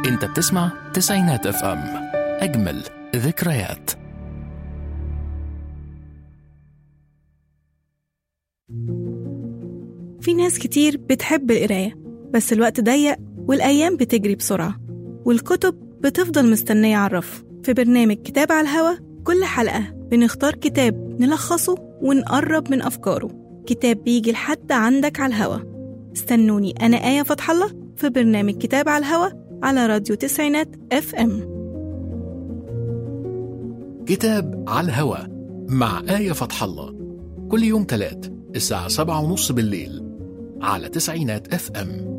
انت بتسمع تسعينات اف ام، اجمل ذكريات. في ناس كتير بتحب القراية، بس الوقت ضيق والأيام بتجري بسرعة، والكتب بتفضل مستنية على الرف. في برنامج كتاب على الهوا كل حلقة بنختار كتاب نلخصه ونقرب من أفكاره، كتاب بيجي لحد عندك على الهوا. استنوني أنا آية فتح الله في برنامج كتاب على الهوا على راديو تسعينات اف ام. كتاب على الهوا مع آية فتح الله، كل يوم تلات الساعة 7:30 بالليل على تسعينات اف ام.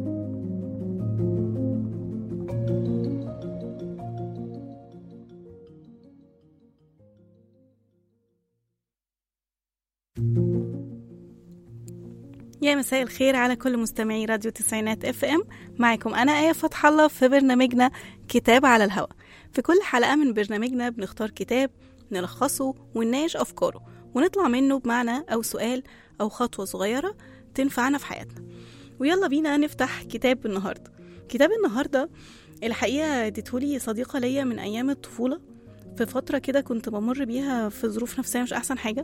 يا مساء الخير على كل مستمعي راديو تسعينات اف ام. معكم انا آية فتح الله في برنامجنا كتاب على الهوا. في كل حلقة من برنامجنا بنختار كتاب نلخصه ونناقش افكاره ونطلع منه بمعنى او سؤال او خطوة صغيرة تنفعنا في حياتنا. ويلا بينا نفتح كتاب النهاردة. كتاب النهاردة الحقيقة اديتهولي صديقة ليا من ايام الطفولة، في فترة كده كنت بمر بيها في ظروف نفسية مش احسن حاجة،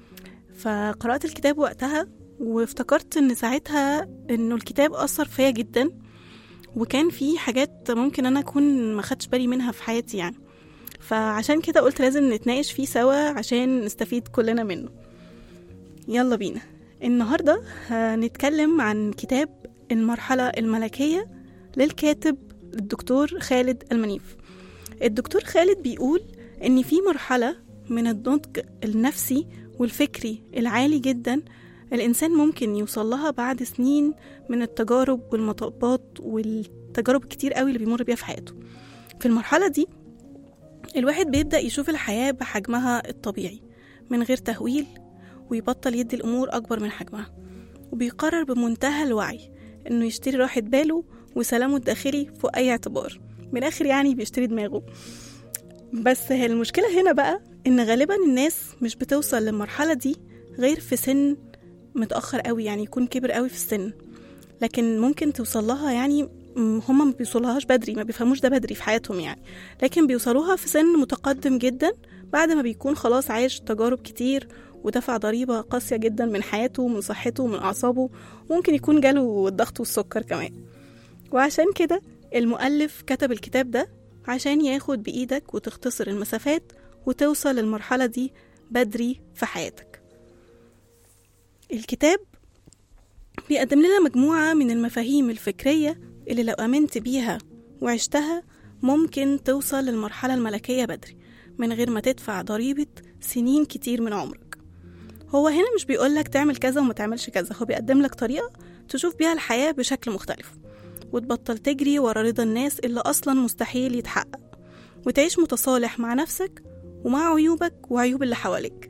فقرأت الكتاب وقتها وافتكرت ان ساعتها انه الكتاب اثر فيا جدا، وكان في حاجات ممكن انا اكون ما خدتش بالي منها في حياتي يعني. فعشان كده قلت لازم نتناقش فيه سوا عشان نستفيد كلنا منه. يلا بينا. النهاردة هنتكلم عن كتاب المرحلة الملكية للكاتب الدكتور خالد المنيف. الدكتور خالد بيقول ان في مرحلة من النضج النفسي والفكري العالي جدا الإنسان ممكن يوصل لها بعد سنين من التجارب والمطبات والتجارب كتير قوي اللي بيمر بيها في حياته. في المرحلة دي الواحد بيبدأ يشوف الحياة بحجمها الطبيعي من غير تهويل، ويبطل يدي الأمور أكبر من حجمها، وبيقرر بمنتهى الوعي إنه يشتري راحة باله وسلامه الداخلي فوق أي اعتبار. من آخر يعني بيشتري دماغه. بس هي المشكلة هنا بقى إن غالبا الناس مش بتوصل للمرحلة دي غير في سن متأخر قوي، يعني يكون كبر قوي في السن، لكن ممكن توصل لها يعني هما ما بيوصلوهاش بدري، ما بيفهموش ده بدري في حياتهم يعني، لكن بيوصلوها في سن متقدم جدا بعد ما بيكون خلاص عايش تجارب كتير ودفع ضريبة قاسية جدا من حياته ومن صحته ومن أعصابه، وممكن يكون جاله الضغط والسكر كمان. وعشان كده المؤلف كتب الكتاب ده عشان ياخد بإيدك وتختصر المسافات وتوصل للمرحلة دي بدري في حياتك. الكتاب بيقدم لنا مجموعة من المفاهيم الفكرية اللي لو أمنت بيها وعشتها ممكن توصل للمرحلة الملكية بدري من غير ما تدفع ضريبة سنين كتير من عمرك. هو هنا مش بيقولك تعمل كذا وما تعملش كذا، هو بيقدم لك طريقة تشوف بيها الحياة بشكل مختلف، وتبطل تجري ورا رضا الناس اللي أصلا مستحيل يتحقق، وتعيش متصالح مع نفسك ومع عيوبك وعيوب اللي حواليك.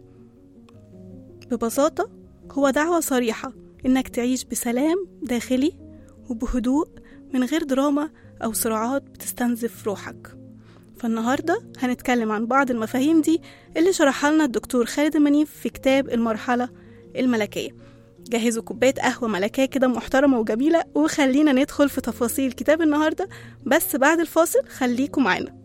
ببساطة هو دعوة صريحة إنك تعيش بسلام داخلي وبهدوء من غير دراما أو صراعات بتستنزف روحك. فالنهاردة هنتكلم عن بعض المفاهيم دي اللي شرحها لنا الدكتور خالد المنيف في كتاب المرحلة الملكية. جهزوا كوباية قهوة ملكية كده محترمة وجميلة، وخلينا ندخل في تفاصيل كتاب النهاردة، بس بعد الفاصل خليكم معنا.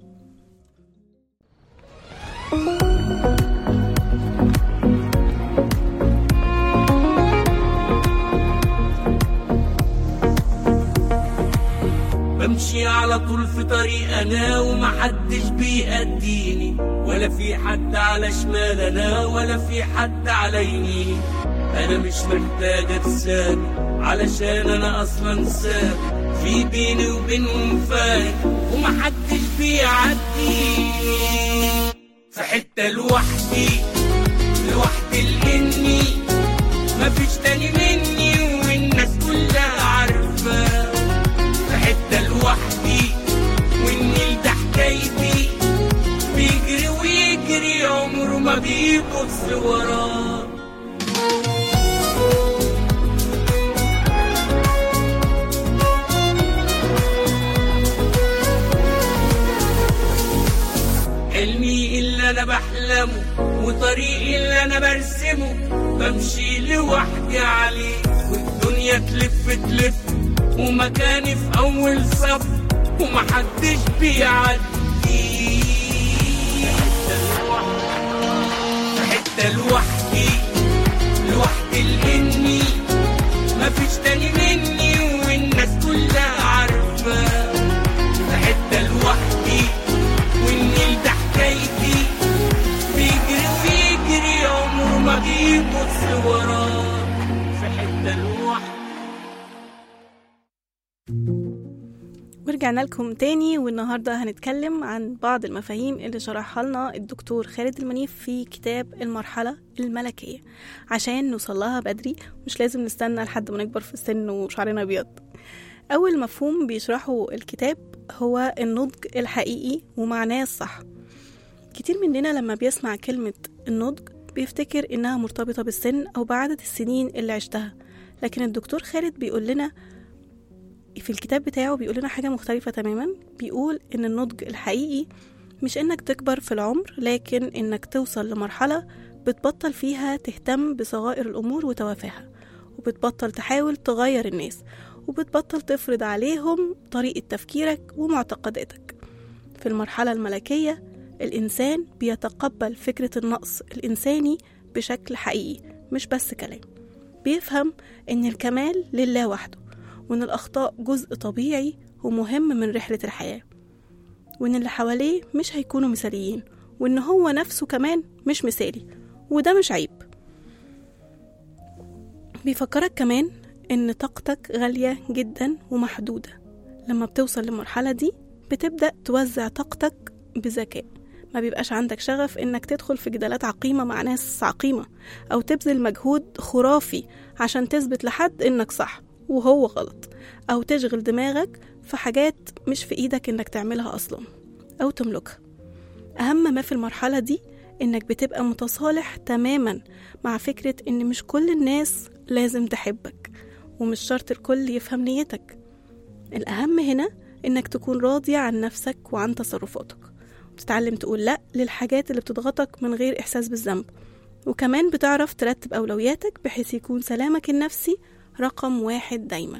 بمشي على طول في طريق أنا ومحدش بيأديني، ولا في حد على شمال أنا ولا في حد على يميني. أنا مش محتاج أتسابق علشان أنا أصلا سابق، في بيني وبينهم فارق ومحدش بيعديني. في حتة لوحدي لإني مفيش تاني مني والناس كلها عارفة. حتة لوحدي والنيل ده حكايتي، بيجري ويجري عمره ما بيبص وراه. حلمي اللي انا بحلمه وطريقي اللي انا برسمه، بمشي لوحدي عليه والدنيا تلف ومكاني في أول صف. ومحدش بيعدي. في حتة لوحدي لمني، مفيش تاني مني والناس كلها عارفة. في حتة لوحدي والنيل ده حكايتي، بيجري عمره ما بيبص وراه. في حتة لوحدي. ورجعنا لكم تاني، والنهاردة هنتكلم عن بعض المفاهيم اللي شرحها لنا الدكتور خالد المنيف في كتاب المرحلة الملكية عشان نوصلها بدري، مش لازم نستنى لحد ما نكبر في السن وشعرنا أبيض. أول مفهوم بيشرحه الكتاب هو النضج الحقيقي ومعناه الصح. كتير مننا لما بيسمع كلمة النضج بيفتكر إنها مرتبطة بالسن أو بعدد السنين اللي عشتها، لكن الدكتور خالد بيقول لنا في الكتاب بتاعه بيقول لنا حاجة مختلفة تماما. بيقول إن النضج الحقيقي مش إنك تكبر في العمر، لكن إنك توصل لمرحلة بتبطل فيها تهتم بصغائر الأمور وتوافهها، وبتبطل تحاول تغير الناس، وبتبطل تفرض عليهم طريقة تفكيرك ومعتقداتك. في المرحلة الملكية الإنسان بيتقبل فكرة النقص الإنساني بشكل حقيقي مش بس كلام. بيفهم إن الكمال لله وحده، وإن الأخطاء جزء طبيعي ومهم من رحلة الحياة، وإن اللي حواليه مش هيكونوا مثاليين، وإن هو نفسه كمان مش مثالي، وده مش عيب. بيفكرك كمان إن طاقتك غالية جدا ومحدودة. لما بتوصل للمرحلة دي بتبدأ توزع طاقتك بذكاء، ما بيبقاش عندك شغف إنك تدخل في جدالات عقيمة مع ناس عقيمة، أو تبذل مجهود خرافي عشان تثبت لحد إنك صح وهو غلط، أو تشغل دماغك في حاجات مش في إيدك إنك تعملها أصلا أو تملكها. أهم ما في المرحلة دي إنك بتبقى متصالح تماما مع فكرة إن مش كل الناس لازم تحبك، ومش شرط الكل يفهم نيتك. الأهم هنا إنك تكون راضي عن نفسك وعن تصرفاتك، وتتعلم تقول لأ للحاجات اللي بتضغطك من غير إحساس بالذنب، وكمان بتعرف ترتب أولوياتك بحيث يكون سلامك النفسي رقم 1 دايما.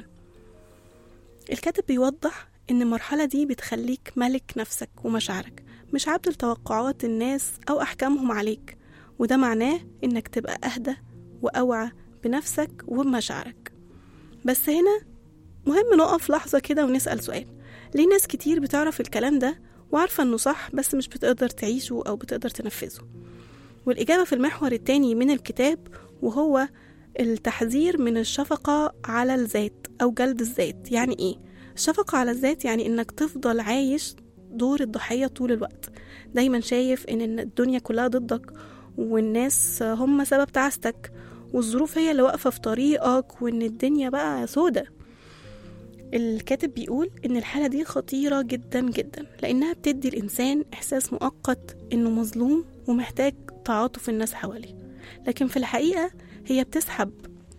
الكاتب بيوضح إن المرحلة دي بتخليك ملك نفسك ومشاعرك، مش عبد لتوقعات الناس أو أحكامهم عليك، وده معناه إنك تبقى أهدى وأوعى بنفسك وبمشاعرك. بس هنا مهم نقف لحظة كده ونسأل سؤال: ليه ناس كتير بتعرف الكلام ده وعارفة إنه صح بس مش بتقدر تعيشه أو بتقدر تنفذه؟ والإجابة في المحور التاني من الكتاب، وهو التحذير من الشفقة على الذات أو جلد الذات. يعني إيه الشفقة على الذات؟ يعني إنك تفضل عايش دور الضحية طول الوقت، دايما شايف إن الدنيا كلها ضدك، والناس هم سبب تعاستك، والظروف هي اللي واقفة في طريقك، وإن الدنيا بقى سودة. الكاتب بيقول إن الحالة دي خطيرة جدا جدا، لأنها بتدي الإنسان إحساس مؤقت إنه مظلوم ومحتاج تعاطف الناس حواليه، لكن في الحقيقة هي بتسحب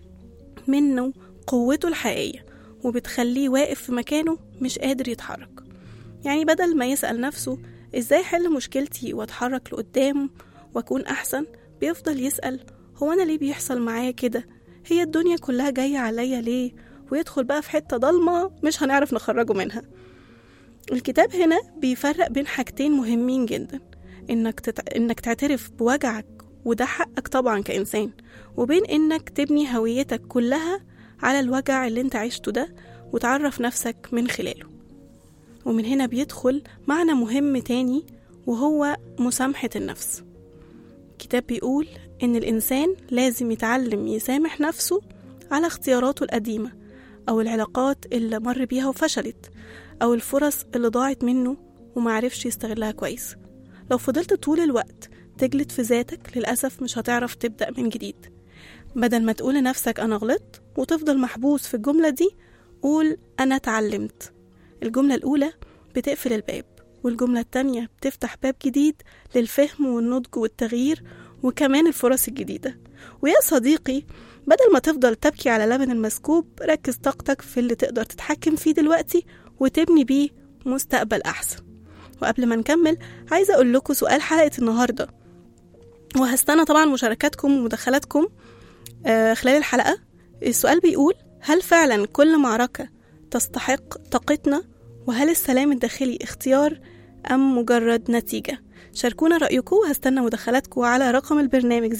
منه قوته الحقيقية وبتخليه واقف في مكانه مش قادر يتحرك. يعني بدل ما يسأل نفسه إزاي حل مشكلتي واتحرك لقدام وأكون أحسن، بيفضل يسأل هو أنا ليه بيحصل معايا كده؟ هي الدنيا كلها جاية عليا ليه؟ ويدخل بقى في حتة ضلمة مش هنعرف نخرجه منها. الكتاب هنا بيفرق بين حاجتين مهمين جدا: إنك تعترف بوجعك، وده حقك طبعا كإنسان، وبين إنك تبني هويتك كلها على الوجع اللي انت عشته ده وتعرف نفسك من خلاله. ومن هنا بيدخل معنى مهم تاني، وهو مسامحة النفس. الكتاب بيقول إن الإنسان لازم يتعلم يسامح نفسه على اختياراته القديمة، أو العلاقات اللي مر بيها وفشلت، أو الفرص اللي ضاعت منه ومعرفش يستغلها كويس. لو فضلت طول الوقت تجلد في ذاتك للأسف مش هتعرف تبدأ من جديد. بدل ما تقول لنفسك أنا غلطت وتفضل محبوس في الجملة دي، قول أنا اتعلمت. الجملة الأولى بتقفل الباب، والجملة التانية بتفتح باب جديد للفهم والنضج والتغيير وكمان الفرص الجديدة. ويا صديقي، بدل ما تفضل تبكي على لبن المسكوب، ركز طاقتك في اللي تقدر تتحكم فيه دلوقتي وتبني بيه مستقبل أحسن. وقبل ما نكمل عايزة أقول لكم سؤال حلقة النهاردة، وهستنى طبعا مشاركاتكم ومداخلاتكم خلال الحلقة. السؤال بيقول: هل فعلا كل معركة تستحق طاقتنا، وهل السلام الداخلي اختيار أم مجرد نتيجة؟ شاركونا رأيكم، وهستنى مداخلاتكم على رقم البرنامج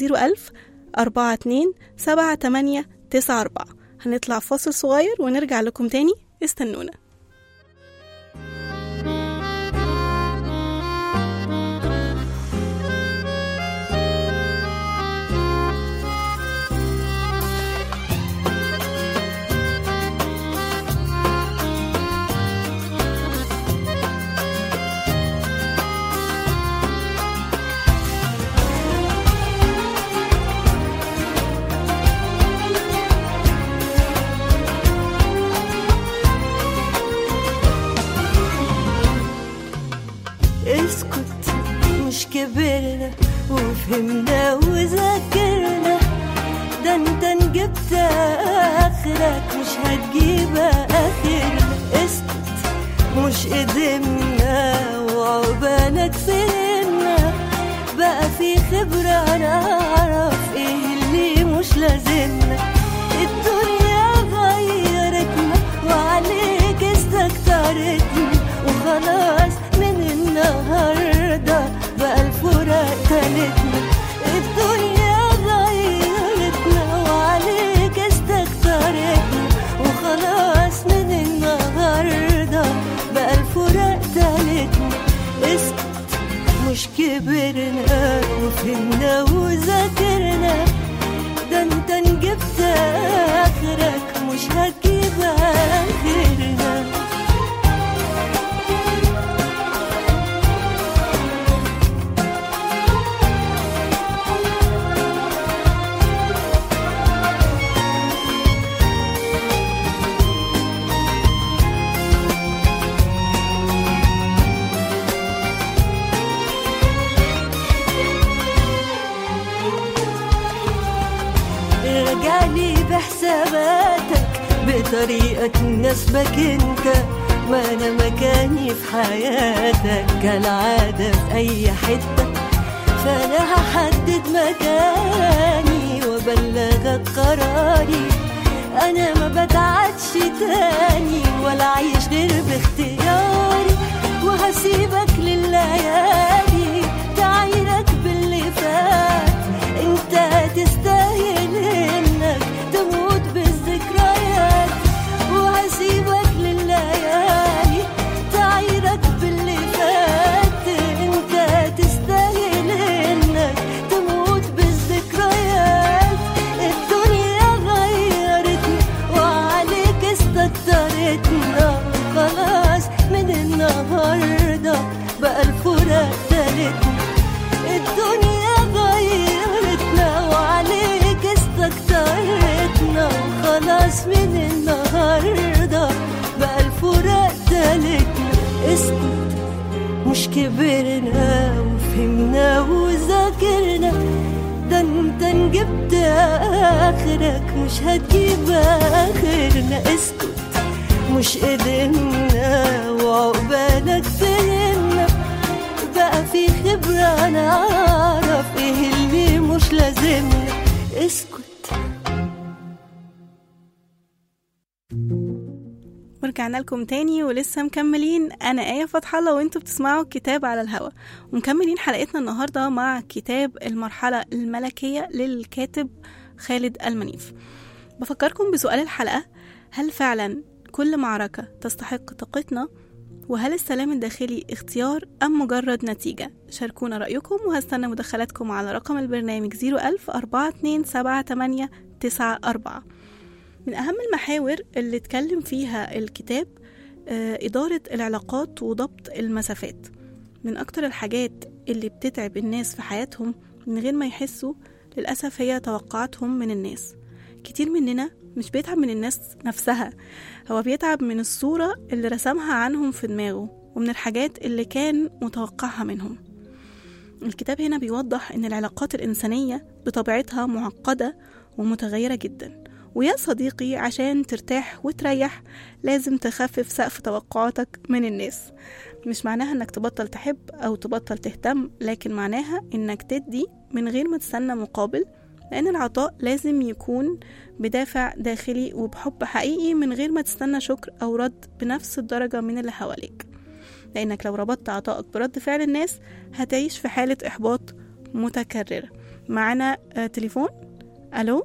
010427894. هنطلع فاصل صغير ونرجع لكم تاني، استنونا. اسكت، مش كبرنا وفهمنا وذاكرنا، ده انت نجبت اخرك مش هتجيب اخرنا. اسكت، مش قدمنا وعقبالك فهمنا، بقى في خبرة نعرف ايه اللي مش لازمنا. الدنيا غيرتنا وعليك استكترتنا، وخلاص من النهاردة بقى الفراق تالتنا. الدنيا غيرتنا وعليك استكترتنا، وخلاص من النهاردة بقى الفراق تالتنا. اسكت، مش كبرنا وفهمنا وذاكرنا، ده انت نجبت اخرك مش هتجيب اخرنا. رجعلي بحساباتك بطريقة تناسبك انت، ما انا مكاني في حياتك كالعادة في اي حتة، فانا هحدد مكاني وبلغك قراري. انا ما بتعدش تاني ولا عايش غير باختياري، وهسيبك لليالي تعيرك باللي فات. انت تستاهل انك تموت بالذكريات، وهسيبك لليالي تعيرك باللي فات. انت تستاهل انك تموت بالذكريات. الدنيا غيرتنا وعليك استكترتنا، خلاص من النهاردة بقى الفراق تالتنا. الدنيا غيرتنا وعليك استكترتنا، وخلاص من النهاردة بقى الفراق تالتنا. اسكت، مش كبرنا وفهمنا وذاكرنا، ده انت نجبت اخرك مش هتجيب اخرنا. اسكت، مش قدرنا وعقبالك فهمنا، بقى في خبرة نعرف ايه اللي مش لازمنا. اسكت. ورجعنا لكم تاني ولسه مكملين. أنا آية فتح الله وانتوا بتسمعوا كتاب على الهوا، ومكملين حلقتنا النهاردة مع كتاب المرحلة الملكية للكاتب خالد المنيف. بفكركم بسؤال الحلقة: هل فعلا كل معركة تستحق طاقتنا؟ وهل السلام الداخلي اختيار أم مجرد نتيجة؟ شاركونا رأيكم، وهستنى مداخلاتكم على رقم البرنامج 010427894. من أهم المحاور اللي اتكلم فيها الكتاب إدارة العلاقات وضبط المسافات. من أكتر الحاجات اللي بتتعب الناس في حياتهم من غير ما يحسوا للأسف هي توقعاتهم من الناس. كتير مننا مش بيتعب من الناس نفسها، هو بيتعب من الصورة اللي رسمها عنهم في دماغه ومن الحاجات اللي كان متوقعها منهم. الكتاب هنا بيوضح إن العلاقات الإنسانية بطبيعتها معقدة ومتغيرة جدا، ويا صديقي عشان ترتاح وتريح لازم تخفف سقف توقعاتك من الناس. مش معناها انك تبطل تحب او تبطل تهتم، لكن معناها انك تدي من غير ما تستنى مقابل، لأن العطاء لازم يكون بدافع داخلي وبحب حقيقي من غير ما تستنى شكر أو رد بنفس الدرجة من اللي حواليك، لأنك لو ربطت عطائك برد فعل الناس هتعيش في حالة إحباط متكررة. معنا تليفون. ألو.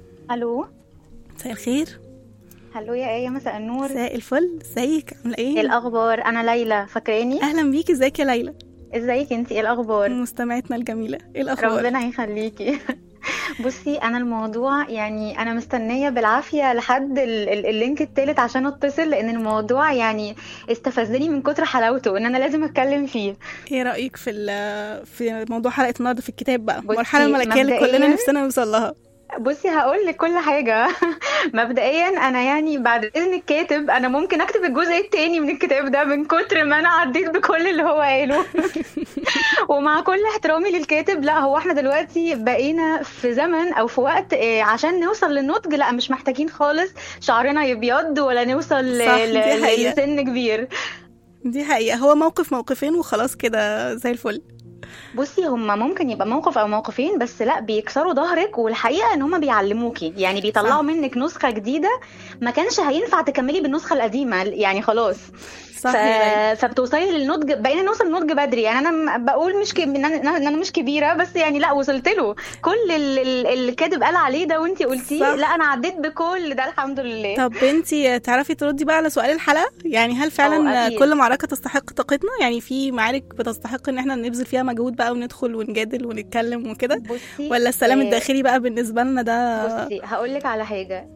مساء الخير. هلو يا آية، مساء النور. مساء الفل، ازيك؟ عاملة ايه؟ الأخبار؟ أنا ليلى، فاكراني؟ أهلا بيكي، ازيك يا ليلى؟ ازيك انتي؟ ايه الأخبار؟ مستمعتنا الجميلة، ايه الأخبار؟ ربنا يخليكي. بصي، أنا الموضوع يعني أنا مستنية بالعافية لحد اللينك التالت عشان أتصل، لأن الموضوع يعني استفزني من كتر حلاوته إن أنا لازم أتكلم فيه. ايه رأيك في موضوع حلقة النهاردة في الكتاب بقى، المرحلة الملكية اللي كلنا نفسنا نوصل لها؟ بصي هقول لك كل حاجة. مبدئيا أنا يعني بعد إذن الكاتب أنا ممكن أكتب الجزء التاني من الكتاب ده من كتر ما أنا عديت بكل اللي هو قاله. ومع كل احترامي للكاتب، لا هو احنا دلوقتي بقينا في زمن أو في وقت عشان نوصل للنضج لا مش محتاجين خالص شعرنا يبيض ولا نوصل لسن كبير. دي حقيقة، هو موقفين وخلاص كده زي الفل. بصي هما ممكن يبقى موقف او موقفين بس لا بيكسروا ظهرك، والحقيقه ان هما بيعلموكي، يعني بيطلعوا منك نسخه جديده ما كانش هينفع تكملي بالنسخه القديمه يعني خلاص. فبتوصلي للنضج، بقينا نوصل للنضج بدري. يعني انا بقول مش ان انا مش كبيره، بس يعني لا وصلت له كل اللي الكاتب قال عليه ده وانتي قلتيه. لا انا عديت بكل ده الحمد لله. طب انتي تعرفي تردي بقى على سؤال الحلقه؟ يعني هل فعلا كل معركه تستحق طاقتنا؟ يعني في معارك بتستحق ان احنا نبذل فيها مجهود بقى وندخل ونجادل ونتكلم وكده، ولا السلام الداخلي بقى بالنسبه لنا ده؟ بصي هقول لك على حاجه،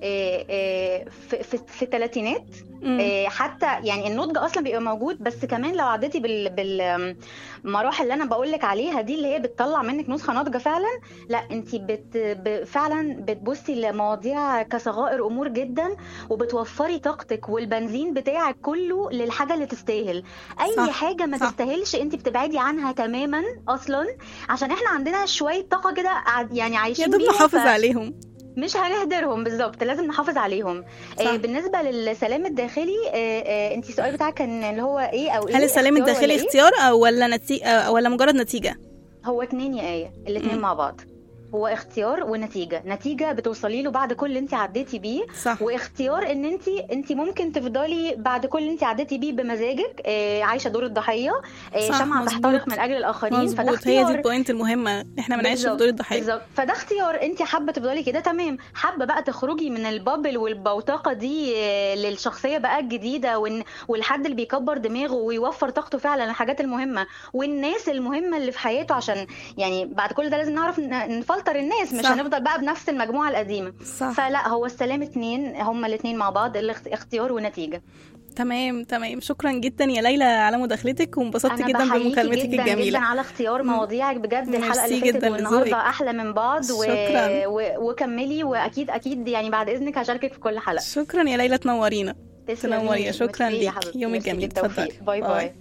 في الثلاثينات حتى يعني النضج اصلا بيبقى موجود، بس كمان لو عديتي بالمراحل اللي انا بقول لك عليها دي اللي هي بتطلع منك نسخه ناضجه فعلا، لا انت فعلا بتبصي لمواضيع كصغائر امور جدا، وبتوفري طاقتك والبنزين بتاعك كله للحاجه اللي تستاهل. اي صح. حاجه ما تستاهلش انت بتبعدي عنها تماما اصلا، عشان احنا عندنا شويه طاقه كده يعني عايشين بيها، نحافظ عليهم، مش هنهدرهم. بالظبط، لازم نحافظ عليهم. بالنسبه للسلام الداخلي، انت السؤال بتاعك كان اللي هو ايه او ايه؟ هل السلام الداخلي اختيار او ولا مجرد نتيجه؟ هو اتنين يا آية، الاتنين مع بعض. هو اختيار ونتيجه بتوصلي له بعد كل اللي انت عديتي بيه. صح. واختيار ان انت ممكن تفضلي بعد كل اللي انت عديتي بيه بمزاجك عايشه دور الضحيه، شمعة تحترق من اجل الاخرين. فده اختيار. هي دي البوينت المهمه، احنا ما نعيش في دور الضحيه. بالظبط، فده اختيار. انت حابه تفضلي كده تمام، حابه بقى تخرجي من البابل والبوتقه دي للشخصيه بقى الجديده، والحد اللي بيكبر دماغه ويوفر طاقته فعلا للحاجات المهمه والناس المهمه اللي في حياته، عشان يعني بعد كل ده لازم نعرف نفلتر الناس، مش هنفضل بقى بنفس المجموعة القديمة. صح. فلا هو السلام اتنين، هما الاتنين مع بعض، الاختيار ونتيجة. تمام. شكرا جدا يا ليلى على مداخلتك، وانبسطت جدا بمكالمتك الجميلة. جدا على اختيار مواضيعك بجد. الحلقة اللي فاتت والنهارده احلى من بعض. وكملي، واكيد يعني بعد اذنك هشاركك في كل حلقة. شكرا يا ليلى، تنورينا. تنوري. شكرا ليك، يومك جميل. اتفضلي. باي.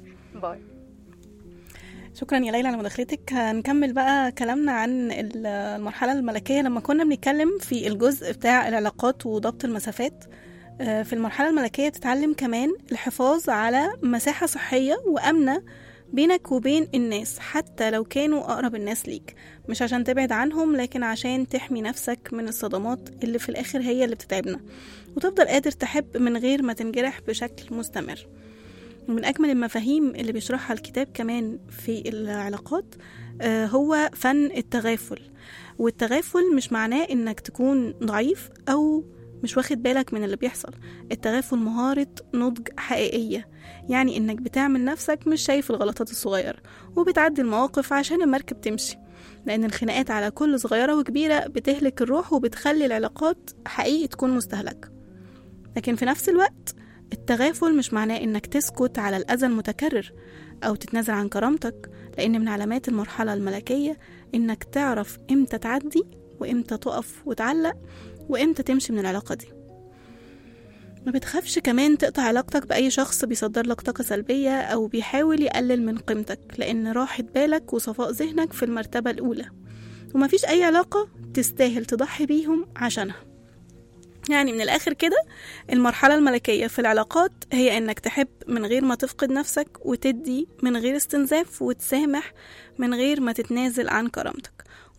شكرا يا ليلى على مداخلتك. هنكمل بقى كلامنا عن المرحلة الملكية. لما كنا بنتكلم في الجزء بتاع العلاقات وضبط المسافات، في المرحلة الملكية تتعلم كمان الحفاظ على مساحة صحية وأمنة بينك وبين الناس، حتى لو كانوا أقرب الناس ليك، مش عشان تبعد عنهم لكن عشان تحمي نفسك من الصدمات اللي في الآخر هي اللي بتتعبنا، وتفضل قادر تحب من غير ما تنجرح بشكل مستمر. ومن أجمل المفاهيم اللي بيشرحها الكتاب كمان في العلاقات هو فن التغافل. والتغافل مش معناه إنك تكون ضعيف أو مش واخد بالك من اللي بيحصل. التغافل مهارة نضج حقيقية، يعني إنك بتعمل نفسك مش شايف الغلطات الصغيرة، وبتعدي المواقف عشان المركب تمشي، لأن الخناقات على كل صغيرة وكبيرة بتهلك الروح وبتخلي العلاقات حقيقي تكون مستهلكة. لكن في نفس الوقت التغافل مش معناه إنك تسكت على الأذى المتكرر أو تتنازل عن كرامتك، لأن من علامات المرحلة الملكية إنك تعرف إمتى تعدي وإمتى تقف وتعلق وإمتى تمشي من العلاقة دي. ما بتخافش كمان تقطع علاقتك بأي شخص بيصدر لك طاقة سلبية أو بيحاول يقلل من قيمتك، لأن راحة بالك وصفاء ذهنك في المرتبة الأولى، ومفيش أي علاقة تستاهل تضحي بيهم عشانها. يعني من الآخر كده، المرحلة الملكية في العلاقات هي إنك تحب من غير ما تفقد نفسك، وتدي من غير استنزاف، وتسامح من غير ما تتنازل عن كرامتك.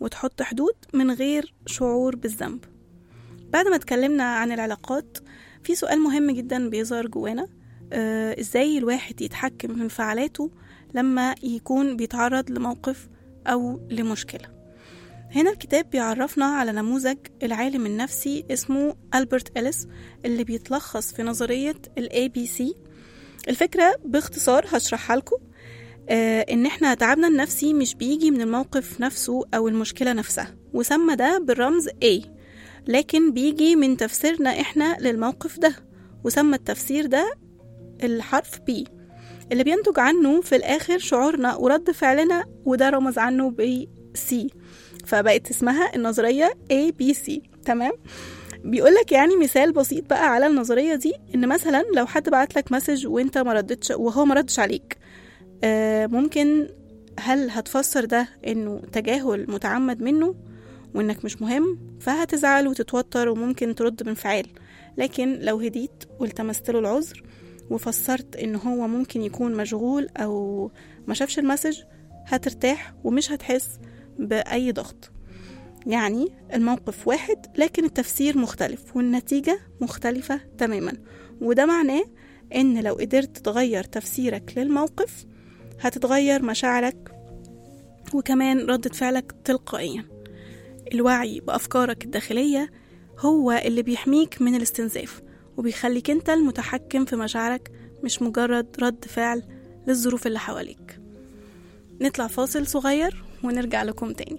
وتحط حدود من غير شعور بالذنب. بعد ما اتكلمنا عن العلاقات، في سؤال مهم جدا بيظهر جوانا، ازاي الواحد يتحكم في انفعالاته لما يكون بيتعرض لموقف أو لمشكلة. هنا الكتاب بيعرفنا على نموذج العالم النفسي اسمه ألبرت إليس، اللي بيتلخص في نظرية ABC. الفكرة باختصار هشرحها لكم، ان احنا تعبنا النفسي مش بيجي من الموقف نفسه او المشكلة نفسها، وسمى ده بالرمز A، لكن بيجي من تفسيرنا احنا للموقف ده، وسمى التفسير ده الحرف B، اللي بينتج عنه في الاخر شعورنا ورد فعلنا، وده رمز عنه C، فبقت اسمها النظرية ABC. تمام؟ بيقولك يعني مثال بسيط بقى على النظرية دي، ان مثلا لو حد بعتلك مسج وانت مردتش وهو مردش عليك، ممكن هل هتفسر ده انه تجاهل متعمد منه وانك مش مهم، فهتزعل وتتوتر وممكن ترد بانفعال. لكن لو هديت والتمست له العذر وفسرت انه هو ممكن يكون مشغول او ما شافش المسج، هترتاح ومش هتحس بأي ضغط. يعني الموقف واحد لكن التفسير مختلف والنتيجة مختلفة تماما، وده معناه ان لو قدرت تغير تفسيرك للموقف هتتغير مشاعرك وكمان ردة فعلك تلقائيا. الوعي بأفكارك الداخلية هو اللي بيحميك من الاستنزاف وبيخليك انت المتحكم في مشاعرك، مش مجرد رد فعل للظروف اللي حواليك. نطلع فاصل صغير ونرجع لكم تاني.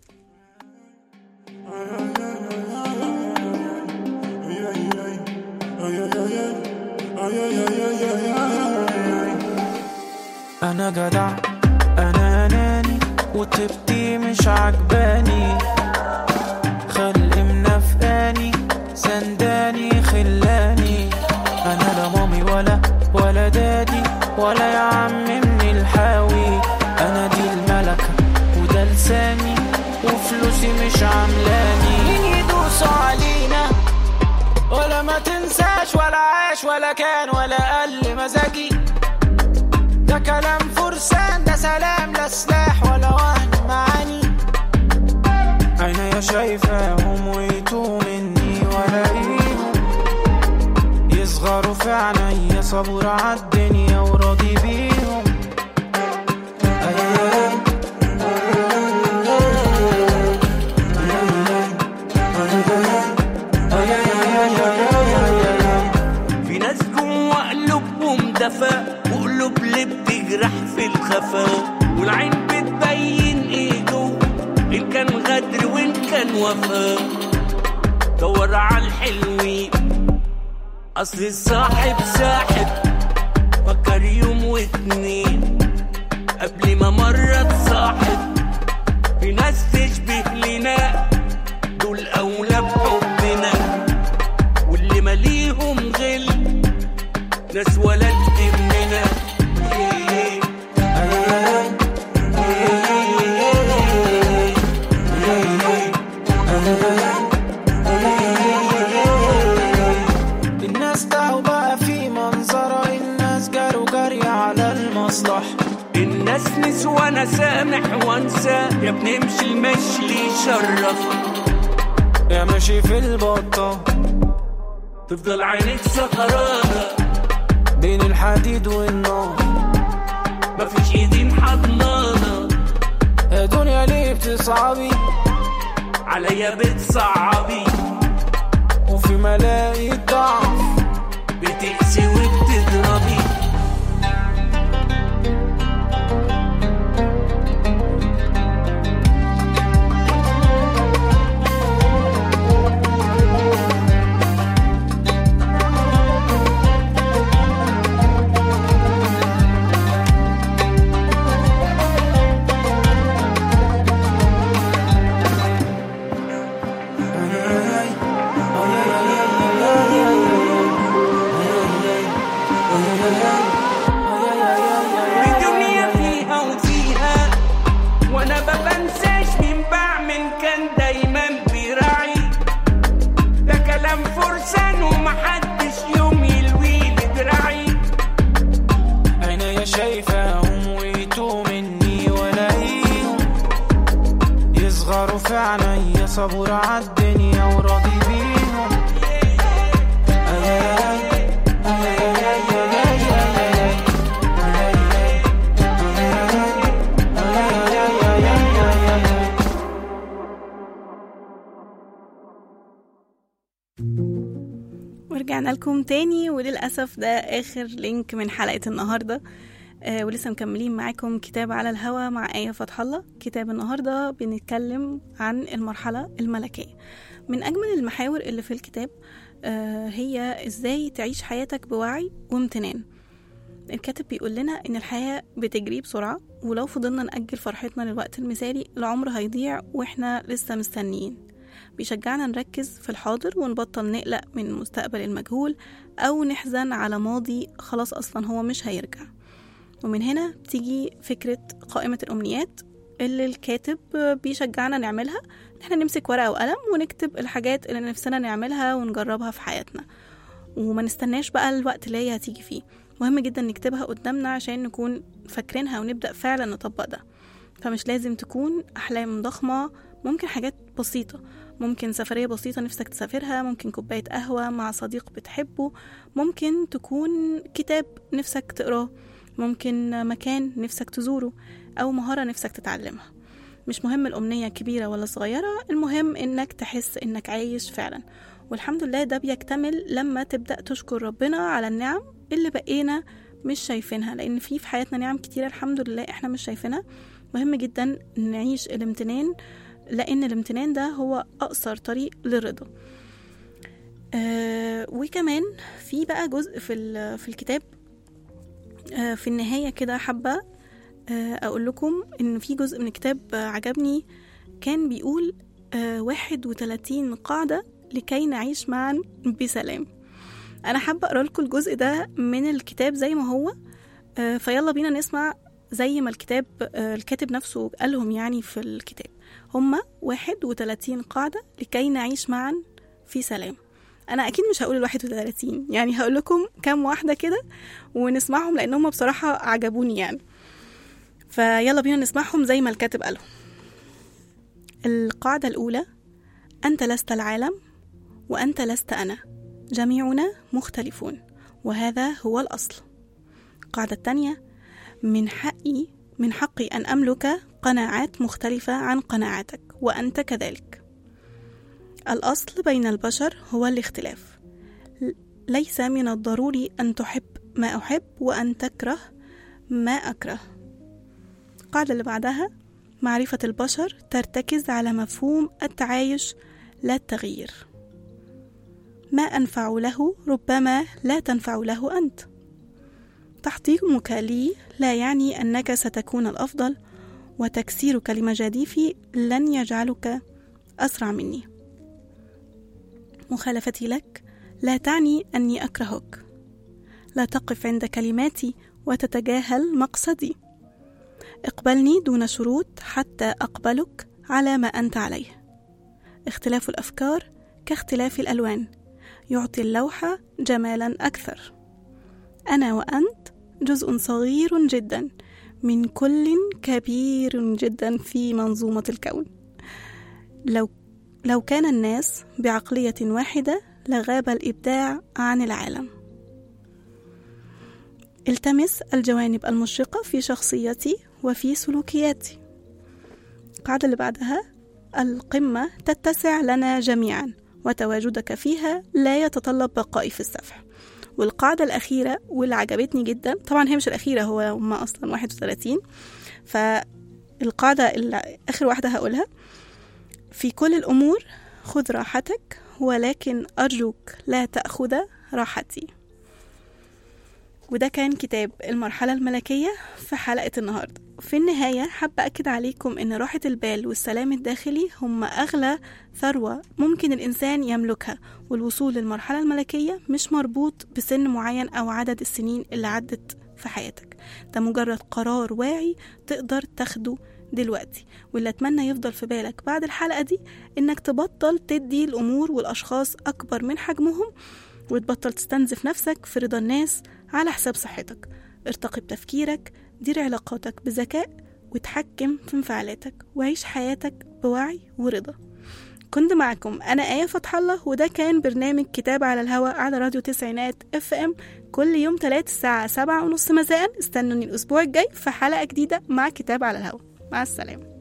أنا جدع، أنا أناني، وطيبتي مش عجباني، خلقي منافقاني، سنداني خلاني. أنا لا مامي ولا دادي ولا يا عم من الحاوي، أنا دي الملكة وده لساني وفلوسي مش عاملاني. مين يدوسوا علينا ولا ما تنساش ولا عاش ولا كان ولا قل مزاجي، ده كلام فرسان، ده سلام لا سلاح ولا وهن معاني. عينيا شايفاهم ويتوه مني ولاقيهم يصغروا في عينيا، صبور عالدنيا وراضي بيهم. في ناس جوا قلوبهم دفا وقلوب اللي بتجرح في الخفا، والعين بتبين ايده ان كان غدر وان كان وفا. دور على الحلوين اصل الصاحب ساحب، فكر يوم واتنين قبل ما مرة تصاحب. في ناس تشبه لنا دول اولى بحبنا، واللي ماليهم غل ناس ولا تهمنا. الناس تعوا بقى في منظرة، الناس جاروا جري على المصلح، الناس نسوى انا سامح وانسى، يا بنمشي المشي اللي يشرف، يا ماشي في البطة تفضل عينيك سكرانة بين الحديد والنار، مفيش ايدين حضنانة. يا دنيا ليه بتصعبي عليا بتصعبي، وفي ملاقي ضعف بتقسي وبتضربي. صبور عالدنيا وراضي بيهم. ورجعنا لكم تاني، وللأسف ده آخر لينك من حلقة النهاردة. ولسه مكملين معاكم كتاب على الهوى مع آية فتح الله. كتاب النهاردة بنتكلم عن المرحلة الملكية. من أجمل المحاور اللي في الكتاب هي إزاي تعيش حياتك بوعي وامتنان. الكاتب بيقول لنا إن الحياة بتجري بسرعة، ولو فضلنا نأجل فرحتنا للوقت المثالي العمر هيضيع وإحنا لسه مستنيين. بيشجعنا نركز في الحاضر ونبطل نقلق من المستقبل المجهول أو نحزن على ماضي خلاص أصلا هو مش هيرجع. ومن هنا بتيجي فكرة قائمة الأمنيات اللي الكاتب بيشجعنا نعملها. احنا نمسك ورقة وقلم ونكتب الحاجات اللي نفسنا نعملها ونجربها في حياتنا، وما نستناش بقى الوقت اللي هي هتيجي فيه. مهم جدا نكتبها قدامنا عشان نكون فاكرينها ونبدأ فعلا نطبق ده. فمش لازم تكون أحلام ضخمة، ممكن حاجات بسيطة، ممكن سفرية بسيطة نفسك تسافرها، ممكن كوباية قهوة مع صديق بتحبه، ممكن تكون كتاب نفسك تقراه، ممكن مكان نفسك تزوره أو مهارة نفسك تتعلمها. مش مهم الأمنية كبيرة ولا صغيرة، المهم إنك تحس إنك عايش فعلا. والحمد لله ده بيكتمل لما تبدأ تشكر ربنا على النعم اللي بقينا مش شايفينها، لأن في حياتنا نعم كتيرة الحمد لله إحنا مش شايفينها. مهم جدا نعيش الامتنان، لأن الامتنان ده هو أقصر طريق للرضا. وكمان في بقى جزء في الكتاب في النهاية كده حابة أقول لكم إن في جزء من الكتاب عجبني، كان بيقول 31 قاعدة لكي نعيش معا بسلام. أنا حابة أقرأ لكم الجزء ده من الكتاب زي ما هو. فيلا بينا نسمع زي ما الكاتب نفسه قالهم يعني في الكتاب. هما 31 قاعدة لكي نعيش معا في سلام. أنا أكيد مش هقول 31، يعني هقول لكم كام واحدة كده ونسمعهم، لأن هما بصراحة عجبوني يعني. فيلا بينا نسمعهم زي ما الكاتب قالهم. القاعدة الأولى: أنت لست العالم وأنت لست أنا، جميعنا مختلفون وهذا هو الأصل. القاعدة الثانية: من حقي أن أملك قناعات مختلفة عن قناعاتك وأنت كذلك. الأصل بين البشر هو الاختلاف، ليس من الضروري أن تحب ما أحب وأن تكره ما أكره. القاعدة اللي بعدها: معرفة البشر ترتكز على مفهوم التعايش لا التغيير. ما أنفع له ربما لا تنفع له أنت. تحطيمك لي لا يعني أنك ستكون الأفضل، وتكسيرك لمجاديفي لن يجعلك أسرع مني. مخالفتي لك لا تعني أني أكرهك. لا تقف عند كلماتي وتتجاهل مقصدي. اقبلني دون شروط حتى أقبلك على ما أنت عليه. اختلاف الأفكار كاختلاف الألوان يعطي اللوحة جمالا أكثر. أنا وأنت جزء صغير جدا من كل كبير جدا في منظومة الكون. لو كان الناس بعقلية واحدة لغاب الإبداع عن العالم. التمس الجوانب المشرقة في شخصيتي وفي سلوكياتي. القاعدة اللي بعدها: القمة تتسع لنا جميعا وتواجدك فيها لا يتطلب بقائي في السفح. والقاعدة الأخيرة واللي عجبتني جدا، طبعا هي مش الأخيرة، هما أصلا 31، فالقاعدة اللي آخر واحدة هقولها: في كل الأمور خذ راحتك ولكن أرجوك لا تأخذ راحتي. وده كان كتاب المرحلة الملكية في حلقة النهاردة. في النهاية حابة أكد عليكم أن راحة البال والسلام الداخلي هم أغلى ثروة ممكن الإنسان يملكها، والوصول للمرحلة الملكية مش مربوط بسن معين أو عدد السنين اللي عدت في حياتك. ده مجرد قرار واعي تقدر تاخده دلوقتي. واللي أتمنى يفضل في بالك بعد الحلقة دي إنك تبطل تدي الأمور والأشخاص أكبر من حجمهم، وتبطل تستنزف نفسك في رضا الناس على حساب صحتك. ارتقي بتفكيرك، دير علاقاتك بذكاء، وتحكم في انفعالاتك، وعيش حياتك بوعي ورضا. كنت معكم أنا آية فتح الله، وده كان برنامج كتاب على الهواء على راديو تسعينات FM كل يوم 3 الساعة 7:30 مساء. استنوني الأسبوع الجاي في حلقة جديدة مع كتاب على الهواء. مع السلامة.